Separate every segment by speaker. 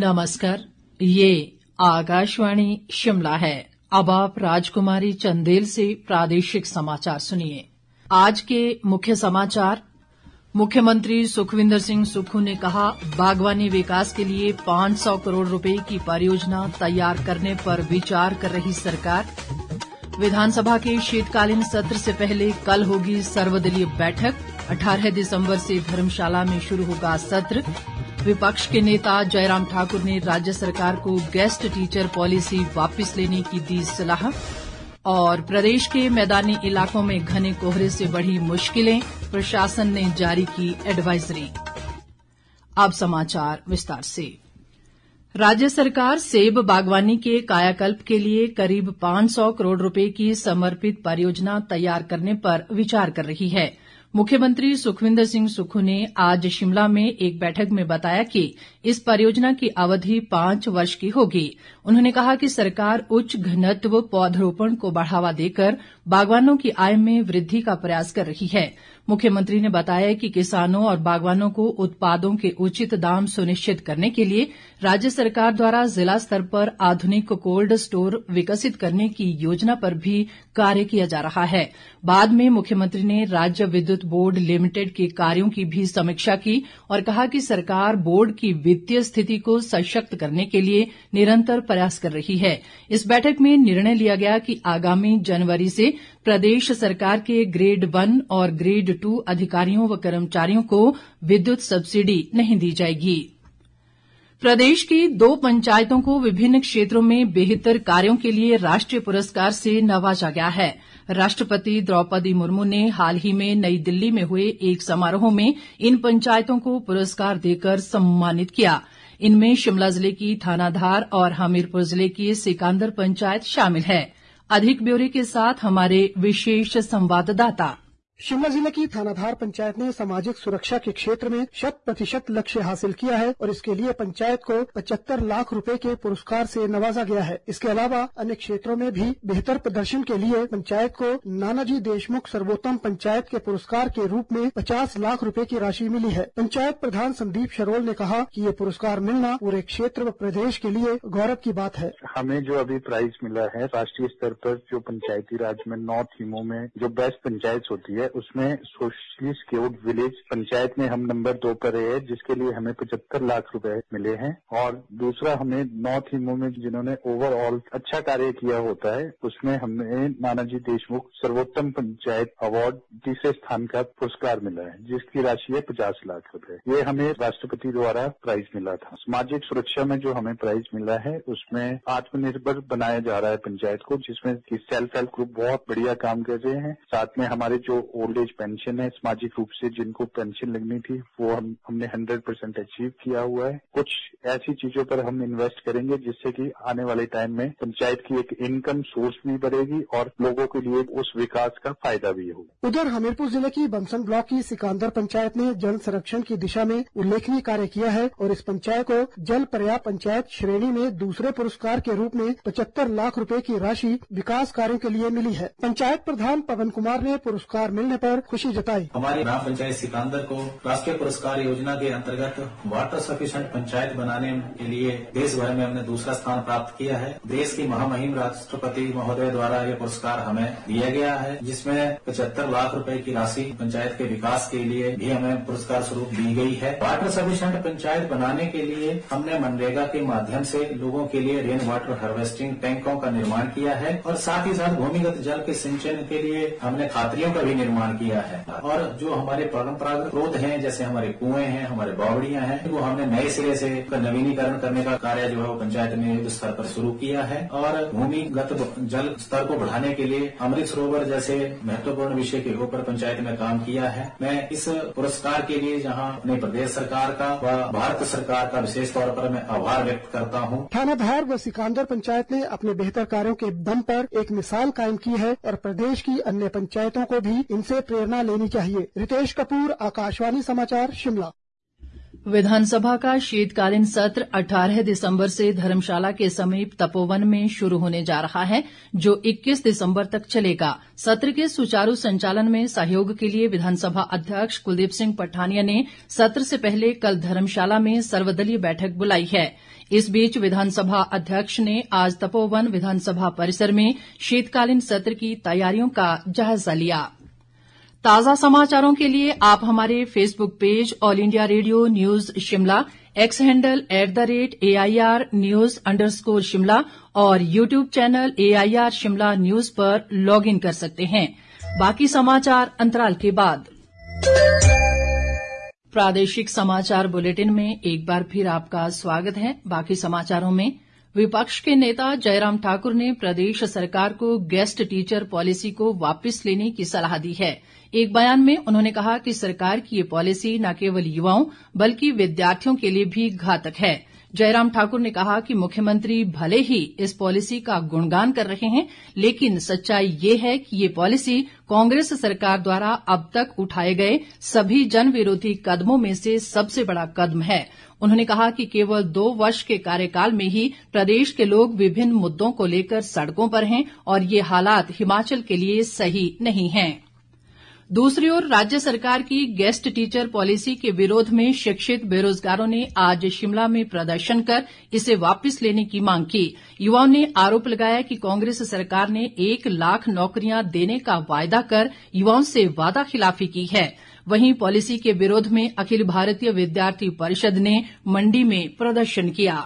Speaker 1: नमस्कार, ये आकाशवाणी शिमला है। अब आप राजकुमारी चंदेल से प्रादेशिक समाचार सुनिए। आज के मुख्य समाचार। मुख्यमंत्री सुखविंदर सिंह सुक्खू ने कहा, बागवानी विकास के लिए 500 करोड़ रुपए की परियोजना तैयार करने पर विचार कर रही सरकार। विधानसभा के शीतकालीन सत्र से पहले कल होगी सर्वदलीय बैठक। 18 दिसंबर से धर्मशाला में शुरू होगा सत्र। विपक्ष के नेता जयराम ठाकुर ने राज्य सरकार को गेस्ट टीचर पॉलिसी वापस लेने की दी सलाह। और प्रदेश के मैदानी इलाकों में घने कोहरे से बढ़ी मुश्किलें, प्रशासन ने जारी की एडवाइजरी। अब समाचार विस्तार से। राज्य सरकार सेब बागवानी के कायाकल्प के लिए करीब 500 करोड़ रुपए की समर्पित परियोजना तैयार करने पर विचार कर रही है। मुख्यमंत्री सुखविंदर सिंह सुक्खू ने आज शिमला में एक बैठक में बताया कि इस परियोजना की अवधि 5 वर्ष की होगी। उन्होंने कहा कि सरकार उच्च घनत्व पौधरोपण को बढ़ावा देकर बागवानों की आय में वृद्धि का प्रयास कर रही है। मुख्यमंत्री ने बताया कि किसानों और बागवानों को उत्पादों के उचित दाम सुनिश्चित करने के लिए राज्य सरकार द्वारा जिला स्तर पर आधुनिक कोल्ड स्टोर विकसित करने की योजना पर भी कार्य किया जा रहा है। बाद में मुख्यमंत्री ने राज्य विद्युत बोर्ड लिमिटेड के कार्यों की भी समीक्षा की और कहा कि सरकार बोर्ड की वित्तीय स्थिति को सशक्त करने के लिए निरंतर प्रयास कर रही है। इस बैठक में निर्णय लिया गया कि आगामी जनवरी से प्रदेश सरकार के ग्रेड 1 और ग्रेड 2 अधिकारियों व कर्मचारियों को विद्युत सब्सिडी नहीं दी जाएगी। प्रदेश की 2 पंचायतों को विभिन्न क्षेत्रों में बेहतर कार्यों के लिए राष्ट्रीय पुरस्कार से नवाजा गया है। राष्ट्रपति द्रौपदी मुर्मू ने हाल ही में नई दिल्ली में हुए एक समारोह में इन पंचायतों को पुरस्कार देकर सम्मानित किया। इनमें शिमला जिले की थानाधार और हमीरपुर जिले की सिकांदर पंचायत शामिल है। अधिक ब्यौरे के साथ हमारे विशेष संवाददाता।
Speaker 2: शिमला जिले की थानाधार पंचायत ने सामाजिक सुरक्षा के क्षेत्र में 100% लक्ष्य हासिल किया है और इसके लिए पंचायत को 75 लाख रुपए के पुरस्कार से नवाजा गया है। इसके अलावा अन्य क्षेत्रों में भी बेहतर प्रदर्शन के लिए पंचायत को नानाजी देशमुख सर्वोत्तम पंचायत के पुरस्कार के रूप में 50 लाख रुपए की राशि मिली है। पंचायत प्रधान संदीप शरोल ने कहा कि ये पुरस्कार मिलना पूरे क्षेत्र व प्रदेश के लिए गौरव की बात है।
Speaker 3: हमें जो अभी प्राइज मिला है राष्ट्रीय स्तर पर, जो पंचायती राज में नॉर्थ हीमो में जो बेस्ट पंचायत होती है उसमें सोशली सिक्योर्ड विलेज पंचायत में हम नंबर 2 पर रहे हैं, जिसके लिए हमें 75 लाख रुपए मिले हैं। और दूसरा हमें नॉर्थ हीमो में जिन्होंने ओवरऑल अच्छा कार्य किया होता है उसमें हमें नानाजी देशमुख सर्वोत्तम पंचायत अवार्ड तीसरे स्थान का पुरस्कार मिला है, जिसकी राशि है 50 लाख रुपए। ये हमें राष्ट्रपति द्वारा प्राइज मिला था। सामाजिक सुरक्षा में जो हमें प्राइज मिला है उसमें आत्मनिर्भर बनाया जा रहा है पंचायत को, जिसमें कि सेल्फ हेल्प ग्रुप बहुत बढ़िया काम कर रहे हैं। साथ में हमारे जो ओल्ड एज पेंशन है, सामाजिक रूप से जिनको पेंशन लगनी थी वो हमने 100% अचीव किया हुआ है। कुछ ऐसी चीजों पर हम इन्वेस्ट करेंगे जिससे कि आने वाले टाइम में पंचायत की एक इनकम सोर्स भी बढ़ेगी और लोगों के लिए उस विकास का फायदा भी होगा।
Speaker 2: उधर हमीरपुर जिले की बमसन ब्लॉक की सिकांदर पंचायत ने जल संरक्षण की दिशा में उल्लेखनीय कार्य किया है और इस पंचायत को जल पर्याप्त पंचायत श्रेणी में दूसरे पुरस्कार के रूप में 75 लाख रुपए की राशि विकास कार्यों के लिए मिली है। पंचायत प्रधान पवन कुमार ने पुरस्कार मिलने पर खुशी जताई।
Speaker 4: हमारी ग्राम पंचायत सिकांदर को राष्ट्रीय पुरस्कार योजना के अंतर्गत वाटर सफिशिएंट पंचायत बनाने के लिए देश भर में हमने दूसरा स्थान प्राप्त किया है। देश की महामहिम राष्ट्रपति महोदय द्वारा यह पुरस्कार हमें दिया गया है, जिसमें 75 लाख रुपए की राशि पंचायत के विकास के लिए भी हमें पुरस्कार स्वरूप दी गई है। वाटर सफिशिएंट पंचायत बनाने के लिए हमने मनरेगा के माध्यम से लोगों के लिए रेन वाटर हार्वेस्टिंग टैंकों का निर्माण किया है और साथ ही साथ भूमिगत जल के सिंचन के लिए हमने खातरियों का भी निर्माण किया है। और जो हमारे परंपरागत स्रोत हैं, जैसे हमारे कुएं हैं, हमारे बावड़ियां हैं, वो हमने नए सिरे से नवीनीकरण करने का कार्य जो है वो पंचायत ने युद्ध स्तर पर शुरू किया है। और भूमिगत जल स्तर को बढ़ाने के लिए अमृत सरोवर जैसे महत्वपूर्ण विषय के ऊपर पंचायत में काम किया है। मैं इस पुरस्कार के लिए जहां अपने प्रदेश सरकार का व भारत सरकार का विशेष तौर पर मैं आभार व्यक्त करता हूं।
Speaker 2: थानाधार व सिकांदर पंचायत ने अपने बेहतर कार्यों के दम पर एक मिसाल कायम की है और प्रदेश की अन्य पंचायतों को भी इनसे प्रेरणा लेनी चाहिए। रितेश कपूर, आकाशवाणी समाचार, शिमला।
Speaker 1: विधानसभा का शीतकालीन सत्र 18 दिसंबर से धर्मशाला के समीप तपोवन में शुरू होने जा रहा है, जो 21 दिसंबर तक चलेगा। सत्र के सुचारू संचालन में सहयोग के लिए विधानसभा अध्यक्ष कुलदीप सिंह पठानिया ने सत्र से पहले कल धर्मशाला में सर्वदलीय बैठक बुलाई है। इस बीच विधानसभा अध्यक्ष ने आज तपोवन विधानसभा परिसर में शीतकालीन सत्र की तैयारियों का जायजा लिया। ताजा समाचारों के लिए आप हमारे Facebook page all India radio news Shimla, X handle @AIR News _ और YouTube channel AIR Shimla news पर लॉग इन कर सकते हैं। बाकी समाचार अंतराल के बाद। प्रादेशिक समाचार बुलेटिन में एक बार फिर आपका स्वागत है। बाकी समाचारों में विपक्ष के नेता जयराम ठाकुर ने प्रदेश सरकार को गेस्ट टीचर पॉलिसी को वापस लेने की सलाह दी है। एक बयान में उन्होंने कहा कि सरकार की ये पॉलिसी न केवल युवाओं बल्कि विद्यार्थियों के लिए भी घातक है। जयराम ठाकुर ने कहा कि मुख्यमंत्री भले ही इस पॉलिसी का गुणगान कर रहे हैं, लेकिन सच्चाई ये है कि ये पॉलिसी कांग्रेस सरकार द्वारा अब तक उठाए गए सभी जन विरोधी कदमों में से सबसे बड़ा कदम है। उन्होंने कहा कि केवल 2 वर्ष के कार्यकाल में ही प्रदेश के लोग विभिन्न मुद्दों को लेकर सड़कों पर हैं और ये हालात हिमाचल के लिए सही नहीं हैं। दूसरी ओर राज्य सरकार की गेस्ट टीचर पॉलिसी के विरोध में शिक्षित बेरोजगारों ने आज शिमला में प्रदर्शन कर इसे वापस लेने की मांग की। युवाओं ने आरोप लगाया कि कांग्रेस सरकार ने 1 लाख नौकरियां देने का वायदा कर युवाओं से वादा खिलाफी की है। वहीं पॉलिसी के विरोध में अखिल भारतीय विद्यार्थी परिषद ने मंडी में प्रदर्शन किया।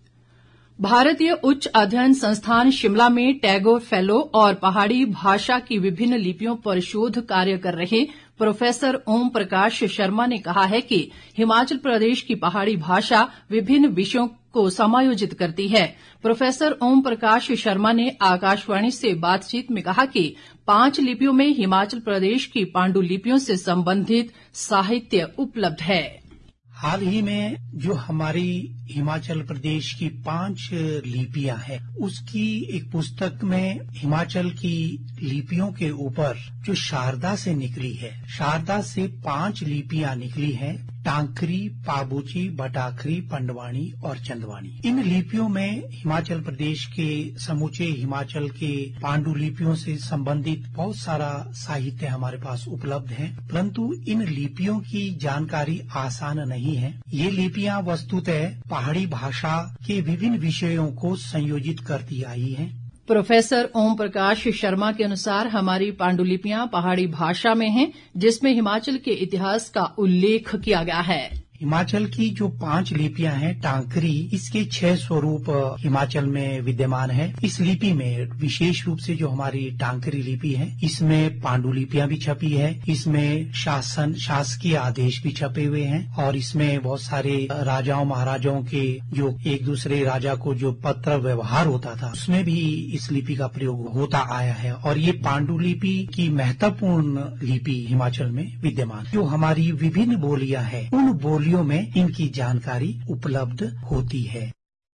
Speaker 1: भारतीय उच्च अध्ययन संस्थान शिमला में टैगोर फेलो और पहाड़ी भाषा की विभिन्न लिपियों पर शोध कार्य कर रहे प्रोफेसर ओम प्रकाश शर्मा ने कहा है कि हिमाचल प्रदेश की पहाड़ी भाषा विभिन्न विषयों को समायोजित करती है। प्रोफेसर ओम प्रकाश शर्मा ने आकाशवाणी से बातचीत में कहा कि 5 लिपियों में हिमाचल प्रदेश की पांडुलिपियों से संबंधित साहित्य उपलब्ध है।
Speaker 5: हाल ही में जो हमारी हिमाचल प्रदेश की 5 लिपियां हैं, उसकी एक पुस्तक में हिमाचल की लिपियों के ऊपर जो शारदा से निकली है, शारदा से 5 लिपियां निकली हैं, टांकरी, पाबूची, बटाखरी, पंडवानी और चंदवानी। इन लिपियों में हिमाचल प्रदेश के समूचे हिमाचल के पांडुलिपियों से संबंधित बहुत सारा साहित्य हमारे पास उपलब्ध है, परंतु इन लिपियों की जानकारी आसान नहीं है। ये लिपियां वस्तुतः पहाड़ी भाषा के विभिन्न विषयों को संयोजित करती आई हैं।
Speaker 1: प्रोफेसर ओम प्रकाश शर्मा के अनुसार हमारी पांडुलिपियां पहाड़ी भाषा में हैं, जिसमें हिमाचल के इतिहास का उल्लेख किया गया है।
Speaker 5: हिमाचल की जो 5 लिपियां हैं, टांकरी, इसके 6 स्वरूप हिमाचल में विद्यमान है। इस लिपि में विशेष रूप से जो हमारी टांकरी लिपि है, इसमें पांडुलिपियां भी छपी है, इसमें शासकीय आदेश भी छपे हुए हैं और इसमें बहुत सारे राजाओं महाराजाओं के जो एक दूसरे राजा को जो पत्र व्यवहार होता था, उसमें भी इस लिपि का प्रयोग होता आया है। और ये पांडुलिपि की महत्वपूर्ण लिपि हिमाचल में विद्यमान। जो हमारी विभिन्न बोलियां हैं, उन बोलियों में इनकी जानकारी उपलब्ध होती है।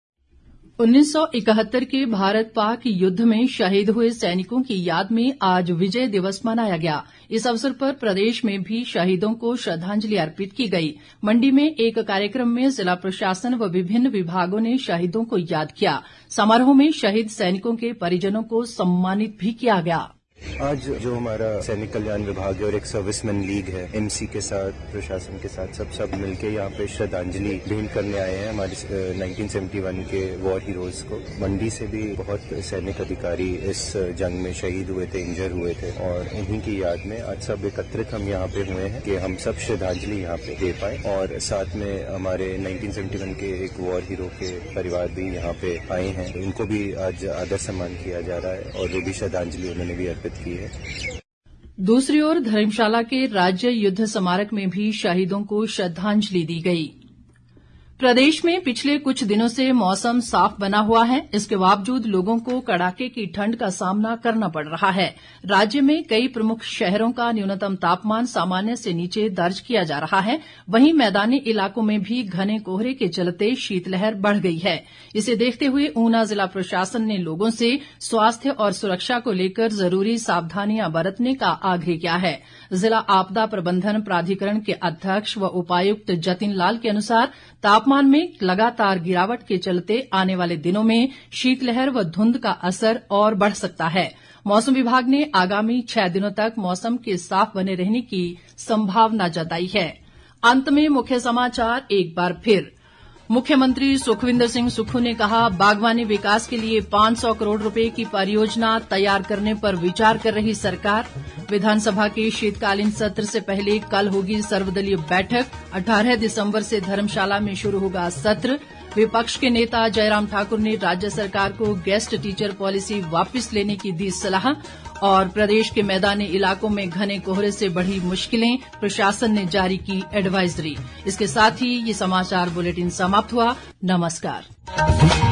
Speaker 1: 1971 के भारत पाक युद्ध में शहीद हुए सैनिकों की याद में आज विजय दिवस मनाया गया। इस अवसर पर प्रदेश में भी शहीदों को श्रद्धांजलि अर्पित की गई। मंडी में एक कार्यक्रम में जिला प्रशासन व विभिन्न विभागों ने शहीदों को याद किया। समारोह में शहीद सैनिकों के परिजनों को सम्मानित भी किया गया।
Speaker 6: आज जो हमारा सैनिक कल्याण विभाग है और एक सर्विसमैन लीग है, एमसी के साथ, प्रशासन के साथ सब मिलके यहाँ पे श्रद्धांजलि भेंट करने आए हैं हमारे 1971 के वॉर हीरोज को। मंडी से भी बहुत सैनिक अधिकारी इस जंग में शहीद हुए थे, इंजर हुए थे और उन्हीं की याद में आज सब एकत्रित हम यहाँ पे हुए हैं कि हम सब श्रद्धांजलि यहाँ पे दे पाए। और साथ में हमारे 1971 के एक वॉर हीरो के परिवार भी यहाँ पे आए हैं, उनको भी आज आदर सम्मान किया जा रहा है और वो भी श्रद्धांजलि उन्होंने भी अर्पित की है।
Speaker 1: दूसरी ओर धर्मशाला के राज्य युद्ध स्मारक में भी शहीदों को श्रद्धांजलि दी गई। प्रदेश में पिछले कुछ दिनों से मौसम साफ बना हुआ है। इसके बावजूद लोगों को कड़ाके की ठंड का सामना करना पड़ रहा है। राज्य में कई प्रमुख शहरों का न्यूनतम तापमान सामान्य से नीचे दर्ज किया जा रहा है। वहीं मैदानी इलाकों में भी घने कोहरे के चलते शीतलहर बढ़ गई है। इसे देखते हुए ऊना जिला प्रशासन ने लोगों से स्वास्थ्य और सुरक्षा को लेकर जरूरी सावधानियां बरतने का आग्रह किया है। जिला आपदा प्रबंधन प्राधिकरण के अध्यक्ष व उपायुक्त जतिन लाल के अनुसार तापमान में लगातार गिरावट के चलते आने वाले दिनों में शीतलहर व धुंध का असर और बढ़ सकता है। मौसम विभाग ने आगामी 6 दिनों तक मौसम के साफ बने रहने की संभावना जताई है। अंत में मुख्य समाचार एक बार फिर। मुख्यमंत्री सुखविंदर सिंह सुक्खू ने कहा, बागवानी विकास के लिए 500 करोड़ रुपए की परियोजना तैयार करने पर विचार कर रही सरकार। विधानसभा के शीतकालीन सत्र से पहले कल होगी सर्वदलीय बैठक। 18 दिसंबर से धर्मशाला में शुरू होगा सत्र। विपक्ष के नेता जयराम ठाकुर ने राज्य सरकार को गेस्ट टीचर पॉलिसी वापस लेने की दी सलाह। और प्रदेश के मैदानी इलाकों में घने कोहरे से बढ़ी मुश्किलें, प्रशासन ने जारी की एडवाइजरी। इसके साथ ही ये समाचार बुलेटिन समाप्त हुआ। नमस्कार।